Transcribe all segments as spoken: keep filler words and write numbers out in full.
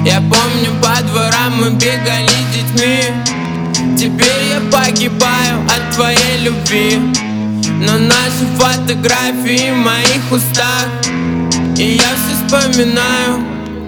Я помню, по дворам мы бегали с детьми. Теперь я погибаю от твоей любви, но наши фотографии в моих устах, и я все вспоминаю.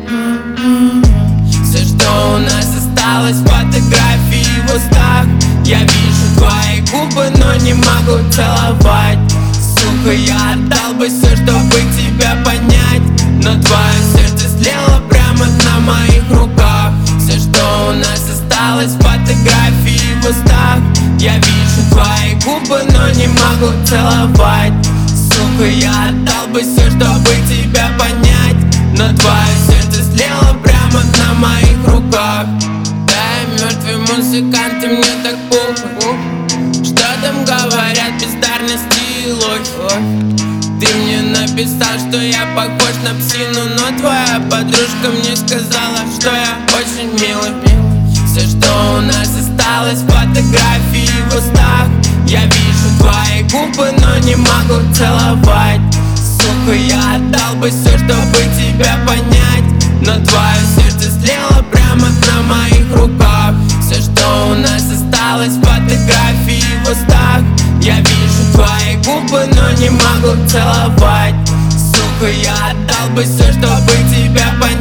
Все, что у нас осталось, фотографии в устах. Я вижу твои губы, но не могу целовать. Сука, я отдал бы все, чтобы тебя понять, но твое сердце слело прямо на моих руках. Все, что у нас осталось, фотографии в устах. Я вижу твои губы, но не могу целовать. Сука, я отдал бы все, чтобы тебя понять, но твое сердце слело прямо на моих руках. Да, я мертвый музыкант, и мне так похуй. Что там говорят бездарности и ложь? Ты мне написал, что я похож на псину, но твоя подружка мне сказала, что я очень милый. Все, что у нас осталось, фотографии в устах. Я вижу твои губы, но не могу целовать. Сука, я отдал бы все, чтобы тебя понять, но твое сердце слело прямо на моих руках. Все, что у нас осталось, фотографии в устах. Я вижу твои губы, но не могу целовать. Сука, я отдал бы все, чтобы тебя понять.